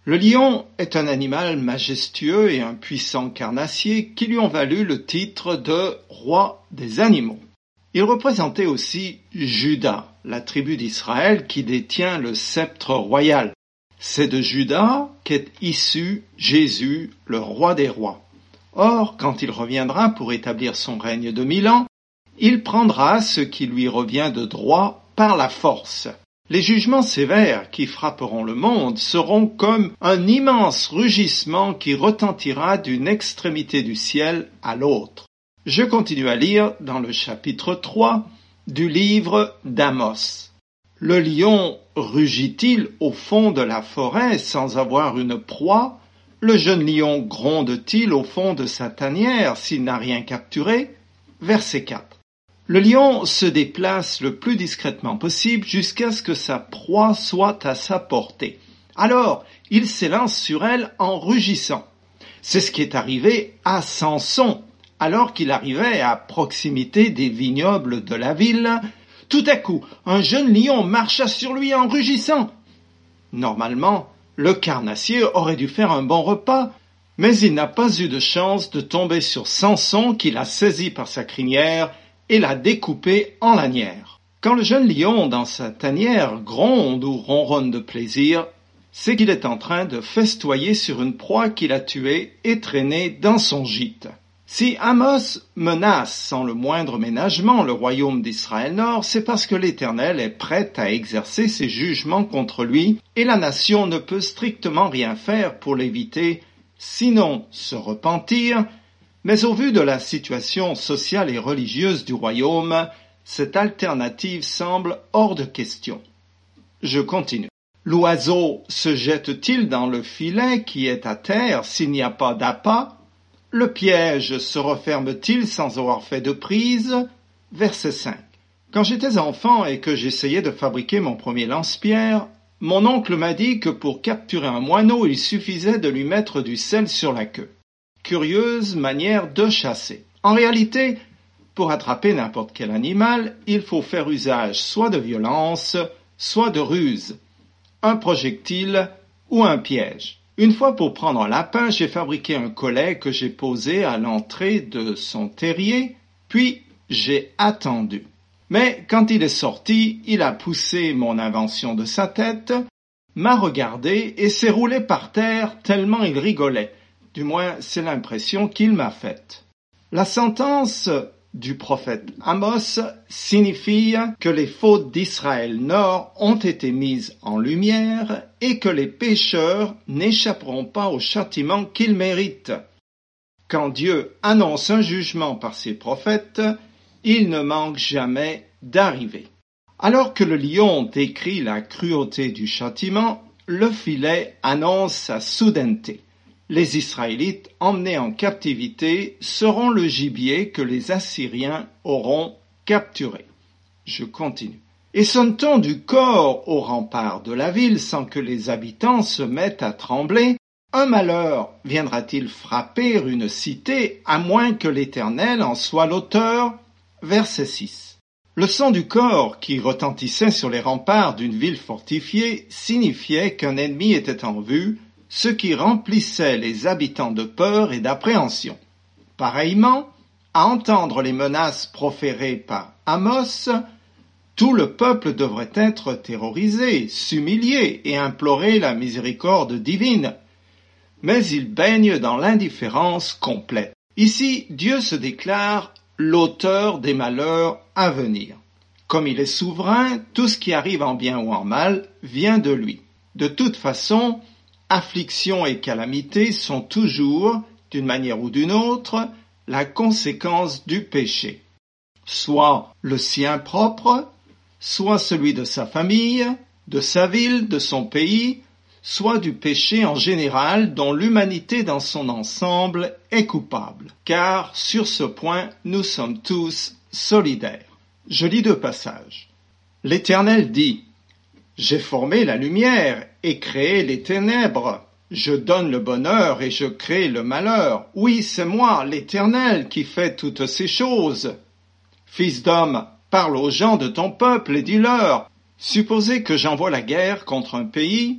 Le lion est un animal majestueux et un puissant carnassier qui lui ont valu le titre de roi des animaux. Il représentait aussi Juda, la tribu d'Israël qui détient le sceptre royal. C'est de Juda qu'est issu Jésus, le roi des rois. Or, quand il reviendra pour établir son règne de 1000 ans, il prendra ce qui lui revient de droit par la force. Les jugements sévères qui frapperont le monde seront comme un immense rugissement qui retentira d'une extrémité du ciel à l'autre. Je continue à lire dans le chapitre 3 du livre d'Amos. Le lion rugit-il au fond de la forêt sans avoir une proie? Le jeune lion gronde-t-il au fond de sa tanière s'il n'a rien capturé? Verset 4. Le lion se déplace le plus discrètement possible jusqu'à ce que sa proie soit à sa portée. Alors, il s'élance sur elle en rugissant. C'est ce qui est arrivé à Samson. Alors qu'il arrivait à proximité des vignobles de la ville, tout à coup, un jeune lion marcha sur lui en rugissant. Normalement, le carnassier aurait dû faire un bon repas, mais il n'a pas eu de chance de tomber sur Samson qui l'a saisi par sa crinière et l'a découpé en lanières. Quand le jeune lion dans sa tanière gronde ou ronronne de plaisir, c'est qu'il est en train de festoyer sur une proie qu'il a tuée et traînée dans son gîte. Si Amos menace sans le moindre ménagement le royaume d'Israël Nord, c'est parce que l'Éternel est prêt à exercer ses jugements contre lui et la nation ne peut strictement rien faire pour l'éviter, sinon se repentir, mais au vu de la situation sociale et religieuse du royaume, cette alternative semble hors de question. Je continue. L'oiseau se jette-t-il dans le filet qui est à terre s'il n'y a pas d'appât? Le piège se referme-t-il sans avoir fait de prise? Verset 5. Quand j'étais enfant et que j'essayais de fabriquer mon premier lance-pierre, mon oncle m'a dit que pour capturer un moineau, il suffisait de lui mettre du sel sur la queue. Curieuse manière de chasser. En réalité, pour attraper n'importe quel animal, il faut faire usage soit de violence, soit de ruse, un projectile ou un piège. Une fois pour prendre un lapin, j'ai fabriqué un collet que j'ai posé à l'entrée de son terrier, puis j'ai attendu. Mais quand il est sorti, il a poussé mon invention de sa tête, m'a regardé et s'est roulé par terre tellement il rigolait. Du moins, c'est l'impression qu'il m'a faite. La sentence du prophète Amos signifie que les fautes d'Israël Nord ont été mises en lumière et que les pécheurs n'échapperont pas au châtiment qu'ils méritent. Quand Dieu annonce un jugement par ses prophètes, il ne manque jamais d'arriver. Alors que le lion décrit la cruauté du châtiment, le filet annonce sa soudaineté. Les Israélites emmenés en captivité seront le gibier que les Assyriens auront capturé. Je continue. Et sonne-t-on du cor aux remparts de la ville sans que les habitants se mettent à trembler? Un malheur viendra-t-il frapper une cité à moins que l'Éternel en soit l'auteur? Verset 6. Le son du cor qui retentissait sur les remparts d'une ville fortifiée signifiait qu'un ennemi était en vue, ce qui remplissait les habitants de peur et d'appréhension. Pareillement, à entendre les menaces proférées par Amos, tout le peuple devrait être terrorisé, s'humilier et implorer la miséricorde divine. Mais il baigne dans l'indifférence complète. Ici, Dieu se déclare l'auteur des malheurs à venir. Comme il est souverain, tout ce qui arrive en bien ou en mal vient de lui. De toute façon, affliction et calamité sont toujours, d'une manière ou d'une autre, la conséquence du péché. Soit le sien propre, soit celui de sa famille, de sa ville, de son pays, soit du péché en général dont l'humanité dans son ensemble est coupable. Car sur ce point, nous sommes tous solidaires. Je lis 2 passages. L'Éternel dit: J'ai formé la lumière et créé les ténèbres. Je donne le bonheur et je crée le malheur. Oui, c'est moi, l'Éternel, qui fais toutes ces choses. Fils d'homme, parle aux gens de ton peuple et dis-leur: supposez que j'envoie la guerre contre un pays.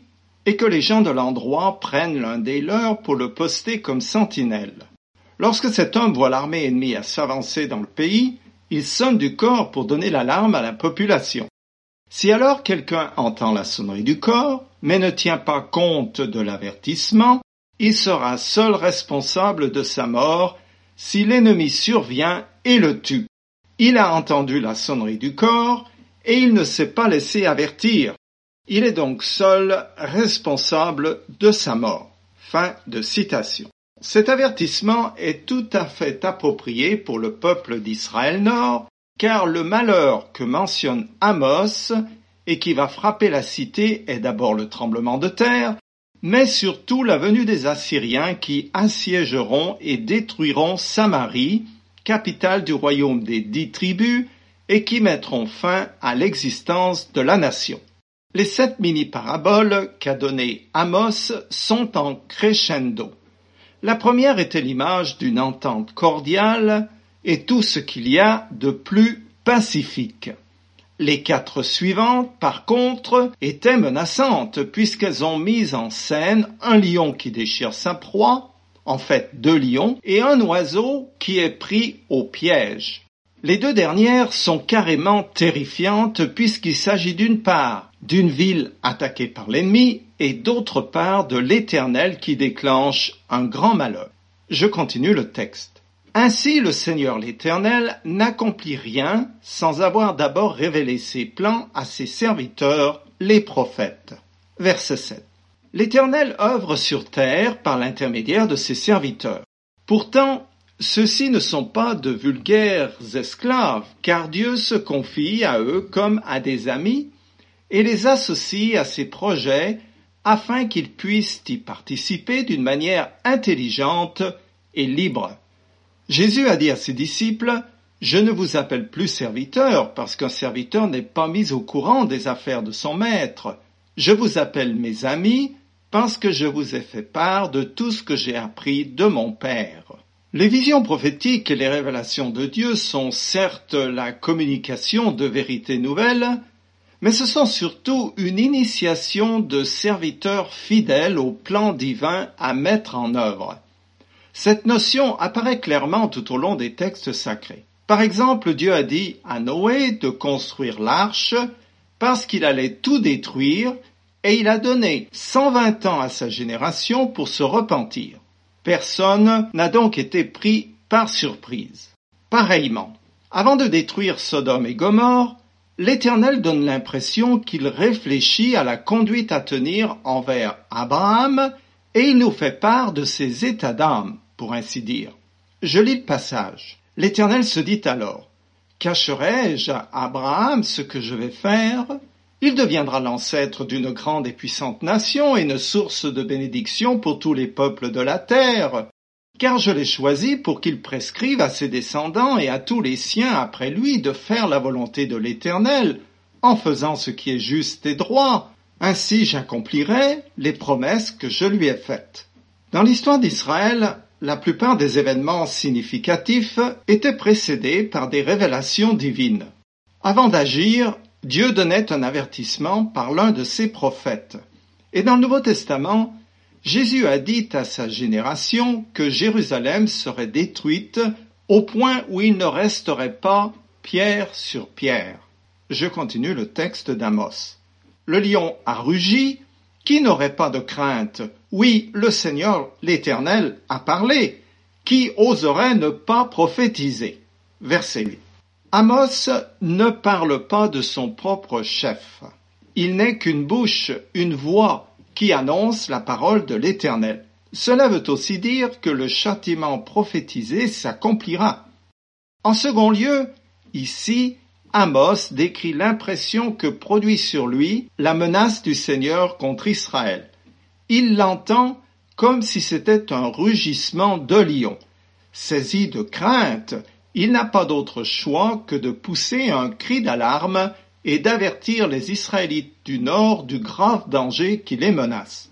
et que les gens de l'endroit prennent l'un des leurs pour le poster comme sentinelle. Lorsque cet homme voit l'armée ennemie à s'avancer dans le pays, il sonne du corps pour donner l'alarme à la population. Si alors quelqu'un entend la sonnerie du corps, mais ne tient pas compte de l'avertissement, il sera seul responsable de sa mort si l'ennemi survient et le tue. Il a entendu la sonnerie du corps et il ne s'est pas laissé avertir. Il est donc seul responsable de sa mort. Fin de citation. Cet avertissement est tout à fait approprié pour le peuple d'Israël Nord, car le malheur que mentionne Amos et qui va frapper la cité est d'abord le tremblement de terre, mais surtout la venue des Assyriens qui assiégeront et détruiront Samarie, capitale du royaume des 10 tribus, et qui mettront fin à l'existence de la nation. Les 7 mini-paraboles qu'a données Amos sont en crescendo. La première était l'image d'une entente cordiale et tout ce qu'il y a de plus pacifique. Les 4 suivantes, par contre, étaient menaçantes puisqu'elles ont mis en scène un lion qui déchire sa proie, en fait 2 lions, et un oiseau qui est pris au piège. Les 2 dernières sont carrément terrifiantes puisqu'il s'agit d'une part d'une ville attaquée par l'ennemi et d'autre part de l'Éternel qui déclenche un grand malheur. Je continue le texte. Ainsi le Seigneur l'Éternel n'accomplit rien sans avoir d'abord révélé ses plans à ses serviteurs, les prophètes. Verset 7. L'Éternel œuvre sur terre par l'intermédiaire de ses serviteurs. Pourtant, ceux-ci ne sont pas de vulgaires esclaves, car Dieu se confie à eux comme à des amis et les associe à ses projets afin qu'ils puissent y participer d'une manière intelligente et libre. Jésus a dit à ses disciples « Je ne vous appelle plus serviteurs, parce qu'un serviteur n'est pas mis au courant des affaires de son maître. Je vous appelle mes amis, parce que je vous ai fait part de tout ce que j'ai appris de mon Père. » Les visions prophétiques et les révélations de Dieu sont certes la communication de vérités nouvelles, mais ce sont surtout une initiation de serviteurs fidèles au plan divin à mettre en œuvre. Cette notion apparaît clairement tout au long des textes sacrés. Par exemple, Dieu a dit à Noé de construire l'arche parce qu'il allait tout détruire et il a donné 120 ans à sa génération pour se repentir. Personne n'a donc été pris par surprise. Pareillement, avant de détruire Sodome et Gomorrhe, l'Éternel donne l'impression qu'il réfléchit à la conduite à tenir envers Abraham et il nous fait part de ses états d'âme, pour ainsi dire. Je lis le passage. L'Éternel se dit alors, « Cacherai-je à Abraham ce que je vais faire ? Il deviendra l'ancêtre d'une grande et puissante nation et une source de bénédiction pour tous les peuples de la terre. Car je l'ai choisi pour qu'il prescrive à ses descendants et à tous les siens après lui de faire la volonté de l'Éternel, en faisant ce qui est juste et droit. Ainsi j'accomplirai les promesses que je lui ai faites. » Dans l'histoire d'Israël, la plupart des événements significatifs étaient précédés par des révélations divines. Avant d'agir, Dieu donnait un avertissement par l'un de ses prophètes. Et dans le Nouveau Testament, Jésus a dit à sa génération que Jérusalem serait détruite au point où il ne resterait pas pierre sur pierre. Je continue le texte d'Amos. Le lion a rugi, qui n'aurait pas de crainte? Oui, le Seigneur, l'Éternel, a parlé. Qui oserait ne pas prophétiser? Verset 8. Amos ne parle pas de son propre chef. Il n'est qu'une bouche, une voix, qui annonce la parole de l'Éternel. Cela veut aussi dire que le châtiment prophétisé s'accomplira. En second lieu, ici, Amos décrit l'impression que produit sur lui la menace du Seigneur contre Israël. Il l'entend comme si c'était un rugissement de lion. Saisi de crainte, il n'a pas d'autre choix que de pousser un cri d'alarme et d'avertir les Israélites du Nord du grave danger qui les menace.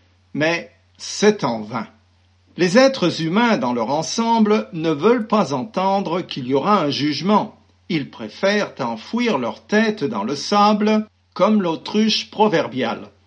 Mais c'est en vain. Les êtres humains dans leur ensemble ne veulent pas entendre qu'il y aura un jugement. Ils préfèrent enfouir leur tête dans le sable comme l'autruche proverbiale.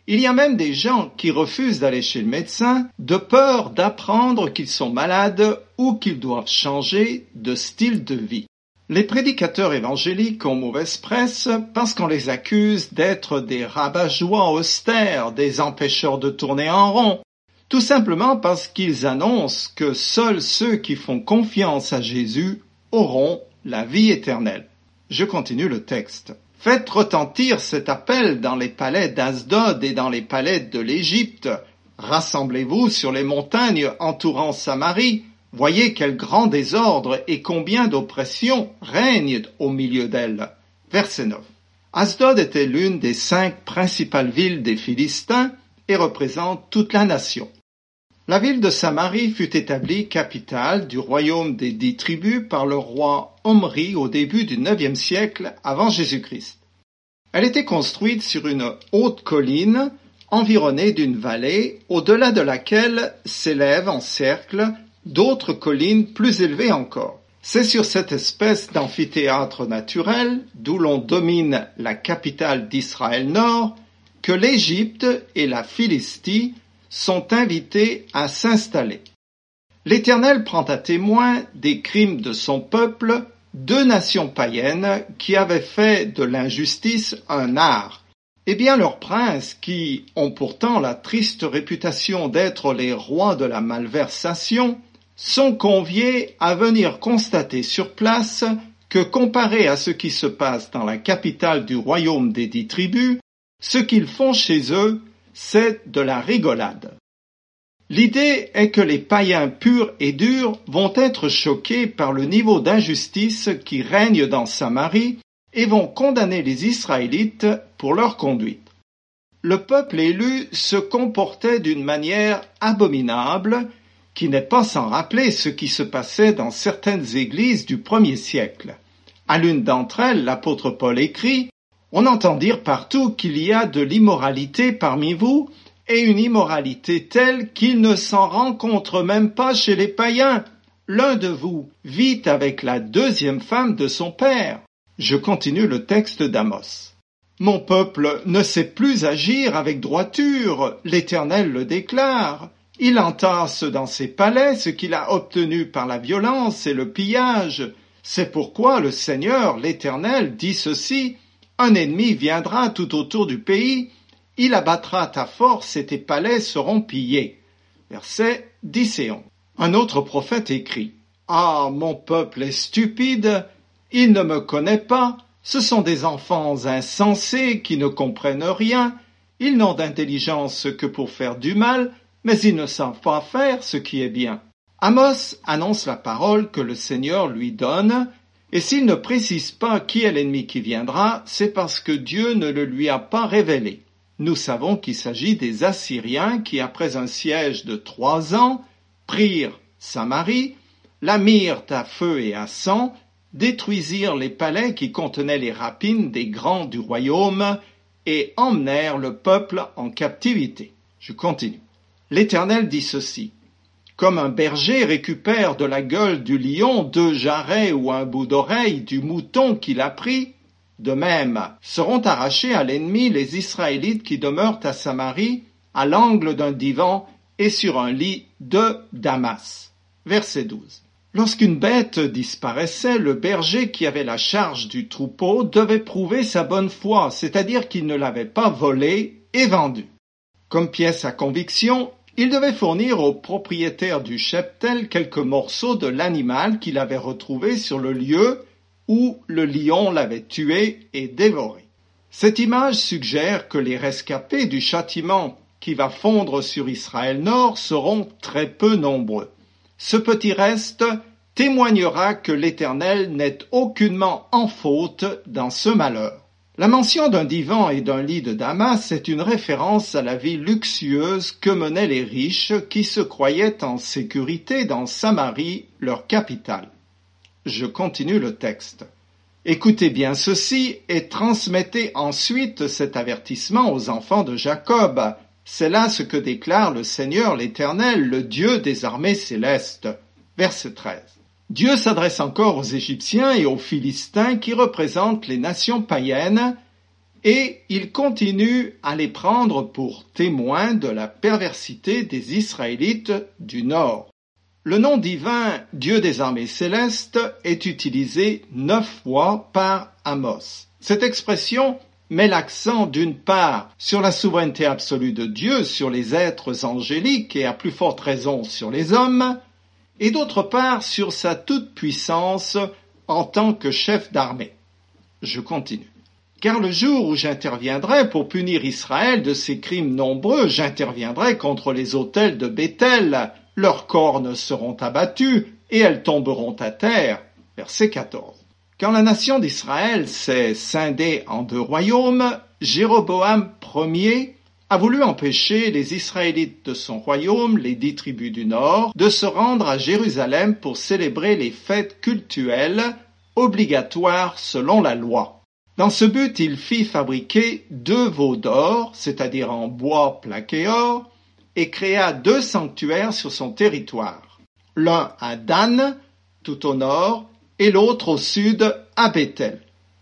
Il y a même des gens qui refusent d'aller chez le médecin de peur d'apprendre qu'ils sont malades ou qu'ils doivent changer de style de vie. Les prédicateurs évangéliques ont mauvaise presse parce qu'on les accuse d'être des rabat-joie austères, des empêcheurs de tourner en rond, tout simplement parce qu'ils annoncent que seuls ceux qui font confiance à Jésus auront la vie éternelle. Je continue le texte. Faites retentir cet appel dans les palais d'Asdod et dans les palais de l'Égypte. Rassemblez-vous sur les montagnes entourant Samarie. Voyez quel grand désordre et combien d'oppression règne au milieu d'elle. Verset 9. Asdod était l'une des 5 principales villes des Philistins et représente toute la nation. La ville de Samarie fut établie capitale du royaume des 10 tribus par le roi Omri au début du IXe siècle avant Jésus-Christ. Elle était construite sur une haute colline environnée d'une vallée au-delà de laquelle s'élèvent en cercle d'autres collines plus élevées encore. C'est sur cette espèce d'amphithéâtre naturel, d'où l'on domine la capitale d'Israël Nord, que l'Égypte et la Philistie sont invités à s'installer. L'Éternel prend à témoin des crimes de son peuple 2 nations païennes qui avaient fait de l'injustice un art. Eh bien leurs princes, qui ont pourtant la triste réputation d'être les rois de la malversation, sont conviés à venir constater sur place que comparé à ce qui se passe dans la capitale du royaume des 10 tribus, ce qu'ils font chez eux, c'est de la rigolade. L'idée est que les païens purs et durs vont être choqués par le niveau d'injustice qui règne dans Samarie et vont condamner les Israélites pour leur conduite. Le peuple élu se comportait d'une manière abominable qui n'est pas sans rappeler ce qui se passait dans certaines églises du 1er siècle. À l'une d'entre elles, l'apôtre Paul écrit « On entend dire partout qu'il y a de l'immoralité parmi vous, et une immoralité telle qu'il ne s'en rencontre même pas chez les païens. L'un de vous vit avec la 2e femme de son père. » Je continue le texte d'Amos. « Mon peuple ne sait plus agir avec droiture, l'Éternel le déclare. Il entasse dans ses palais ce qu'il a obtenu par la violence et le pillage. C'est pourquoi le Seigneur, l'Éternel, dit ceci, « Un ennemi viendra tout autour du pays, il abattra ta force et tes palais seront pillés. » Versets 10 et 11. Un autre prophète écrit, « Ah, mon peuple est stupide, il ne me connaît pas, ce sont des enfants insensés qui ne comprennent rien, ils n'ont d'intelligence que pour faire du mal, mais ils ne savent pas faire ce qui est bien. » Amos annonce la parole que le Seigneur lui donne, et s'il ne précise pas qui est l'ennemi qui viendra, c'est parce que Dieu ne le lui a pas révélé. Nous savons qu'il s'agit des Assyriens qui, après un siège de 3 ans, prirent Samarie, la mirent à feu et à sang, détruisirent les palais qui contenaient les rapines des grands du royaume et emmenèrent le peuple en captivité. Je continue. L'Éternel dit ceci. Comme un berger récupère de la gueule du lion 2 jarrets ou un bout d'oreille du mouton qu'il a pris, de même seront arrachés à l'ennemi les Israélites qui demeurent à Samarie, à l'angle d'un divan et sur un lit de Damas. Verset 12. Lorsqu'une bête disparaissait, le berger qui avait la charge du troupeau devait prouver sa bonne foi, c'est-à-dire qu'il ne l'avait pas volée et vendue. Comme pièce à conviction, il devait fournir au propriétaire du cheptel quelques morceaux de l'animal qu'il avait retrouvé sur le lieu où le lion l'avait tué et dévoré. Cette image suggère que les rescapés du châtiment qui va fondre sur Israël Nord seront très peu nombreux. Ce petit reste témoignera que l'Éternel n'est aucunement en faute dans ce malheur. La mention d'un divan et d'un lit de Damas est une référence à la vie luxueuse que menaient les riches qui se croyaient en sécurité dans Samarie, leur capitale. Je continue le texte. Écoutez bien ceci et transmettez ensuite cet avertissement aux enfants de Jacob. C'est là ce que déclare le Seigneur l'Éternel, le Dieu des armées célestes. Verset 13. Dieu s'adresse encore aux Égyptiens et aux Philistins qui représentent les nations païennes et il continue à les prendre pour témoins de la perversité des Israélites du Nord. Le nom divin Dieu des armées célestes est utilisé 9 fois par Amos. Cette expression met l'accent d'une part sur la souveraineté absolue de Dieu sur les êtres angéliques et à plus forte raison sur les hommes, et d'autre part sur sa toute-puissance en tant que chef d'armée. Je continue. Car le jour où j'interviendrai pour punir Israël de ses crimes nombreux, j'interviendrai contre les autels de Béthel, leurs cornes seront abattues et elles tomberont à terre. Verset 14. Quand la nation d'Israël s'est scindée en 2 royaumes, Jéroboam Ier a voulu empêcher les Israélites de son royaume, les 10 tribus du Nord, de se rendre à Jérusalem pour célébrer les fêtes cultuelles obligatoires selon la loi. Dans ce but, il fit fabriquer 2 veaux d'or, c'est-à-dire en bois plaqué or, et créa 2 sanctuaires sur son territoire. L'un à Dan, tout au nord, et l'autre au sud à Béthel.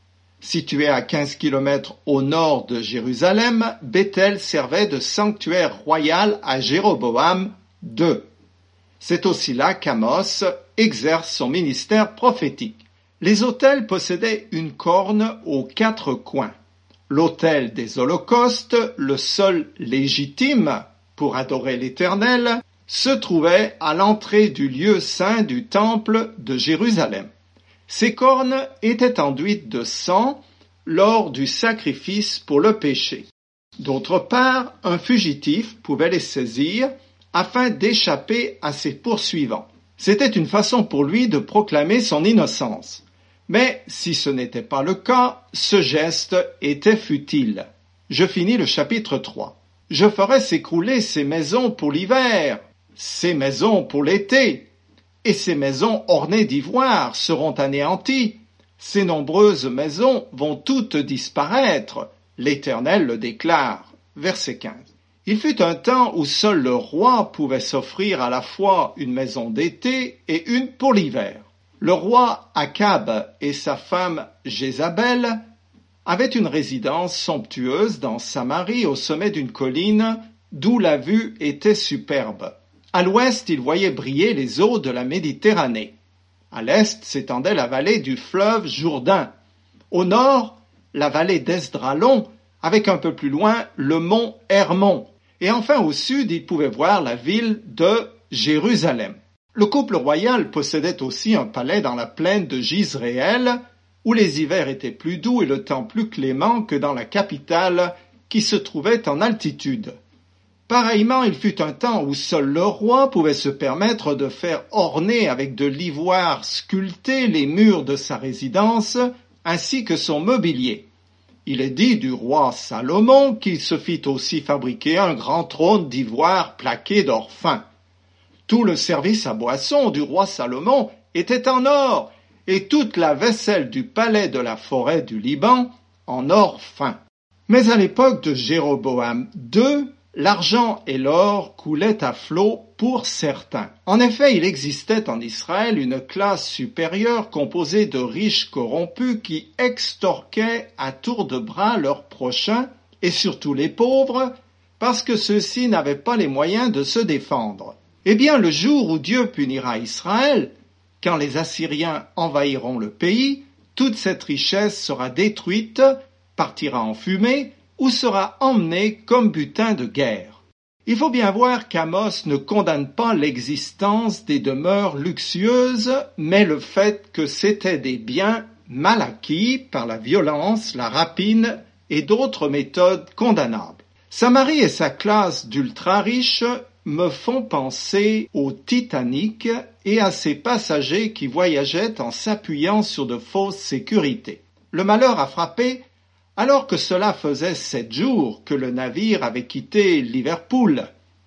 Situé à 15 km au nord de Jérusalem, Béthel servait de sanctuaire royal à Jéroboam II. C'est aussi là qu'Amos exerce son ministère prophétique. Les autels possédaient une corne aux 4 coins. L'autel des holocaustes, le seul légitime pour adorer l'Éternel, se trouvait à l'entrée du lieu saint du temple de Jérusalem. Ces cornes étaient enduites de sang lors du sacrifice pour le péché. D'autre part, un fugitif pouvait les saisir afin d'échapper à ses poursuivants. C'était une façon pour lui de proclamer son innocence. Mais si ce n'était pas le cas, ce geste était futile. Je finis le chapitre 3. Je ferai s'écrouler ces maisons pour l'hiver, ces maisons pour l'été, et ces maisons ornées d'ivoire seront anéanties. Ces nombreuses maisons vont toutes disparaître. L'Éternel le déclare. Verset 15. Il fut un temps où seul le roi pouvait s'offrir à la fois une maison d'été et une pour l'hiver. Le roi Akab et sa femme Jézabel avaient une résidence somptueuse dans Samarie au sommet d'une colline d'où la vue était superbe. À l'ouest, il voyait briller les eaux de la Méditerranée. À l'est s'étendait la vallée du fleuve Jourdain. Au nord, la vallée d'Esdralon, avec un peu plus loin le mont Hermon. Et enfin au sud, il pouvait voir la ville de Jérusalem. Le couple royal possédait aussi un palais dans la plaine de Jizréel, où les hivers étaient plus doux et le temps plus clément que dans la capitale qui se trouvait en altitude. Pareillement, il fut un temps où seul le roi pouvait se permettre de faire orner avec de l'ivoire sculpté les murs de sa résidence ainsi que son mobilier. Il est dit du roi Salomon qu'il se fit aussi fabriquer un grand trône d'ivoire plaqué d'or fin. Tout le service à boisson du roi Salomon était en or et toute la vaisselle du palais de la forêt du Liban en or fin. Mais à l'époque de Jéroboam II, l'argent et l'or coulaient à flot pour certains. En effet, il existait en Israël une classe supérieure composée de riches corrompus qui extorquaient à tour de bras leurs prochains, et surtout les pauvres, parce que ceux-ci n'avaient pas les moyens de se défendre. Eh bien, le jour où Dieu punira Israël, quand les Assyriens envahiront le pays, toute cette richesse sera détruite, partira en fumée, ou sera emmené comme butin de guerre. Il faut bien voir qu'Amos ne condamne pas l'existence des demeures luxueuses, mais le fait que c'étaient des biens mal acquis par la violence, la rapine et d'autres méthodes condamnables. Samarie et sa classe d'ultra-riches me font penser au Titanic et à ses passagers qui voyageaient en s'appuyant sur de fausses sécurités. Le malheur a frappé alors que cela faisait 7 jours que le navire avait quitté Liverpool.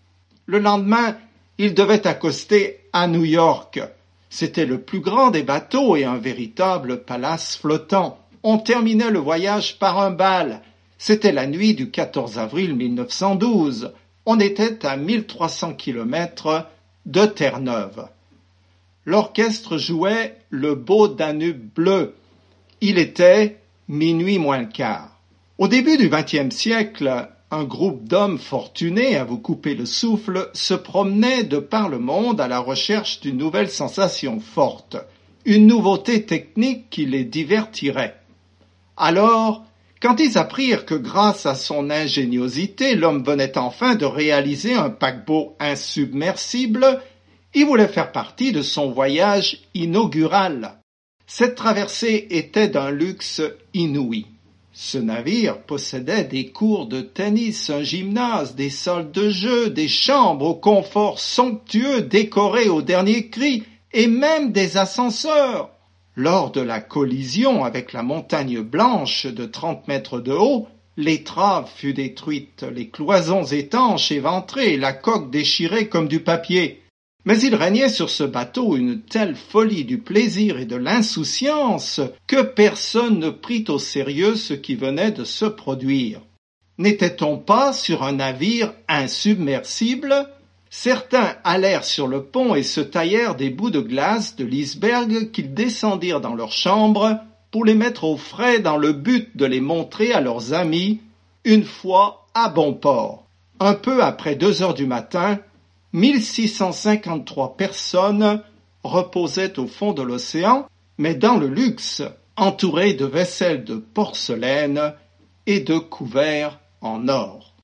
Le lendemain, il devait accoster à New York. C'était le plus grand des bateaux et un véritable palace flottant. On terminait le voyage par un bal. C'était la nuit du 14 avril 1912. On était à 1300 km de Terre-Neuve. L'orchestre jouait le beau Danube bleu. Il était minuit moins le quart. Au début du XXe siècle, un groupe d'hommes fortunés à vous couper le souffle se promenait de par le monde à la recherche d'une nouvelle sensation forte, une nouveauté technique qui les divertirait. Alors, quand ils apprirent que grâce à son ingéniosité, l'homme venait enfin de réaliser un paquebot insubmersible, ils voulaient faire partie de son voyage inaugural. Cette traversée était d'un luxe inouï. Ce navire possédait des cours de tennis, un gymnase, des salles de jeu, des chambres au confort somptueux décorées au dernier cri et même des ascenseurs. Lors de la collision avec la montagne blanche de 30 mètres de haut, l'étrave fut détruite, les cloisons étanches éventrées, la coque déchirée comme du papier. Mais il régnait sur ce bateau une telle folie du plaisir et de l'insouciance que personne ne prit au sérieux ce qui venait de se produire. N'était-on pas sur un navire insubmersible ? Certains allèrent sur le pont et se taillèrent des bouts de glace de l'iceberg qu'ils descendirent dans leur chambre pour les mettre au frais dans le but de les montrer à leurs amis une fois à bon port. Un peu après 2 heures du matin, 1653 personnes reposaient au fond de l'océan, mais dans le luxe, entourées de vaisselle de porcelaine et de couverts en or.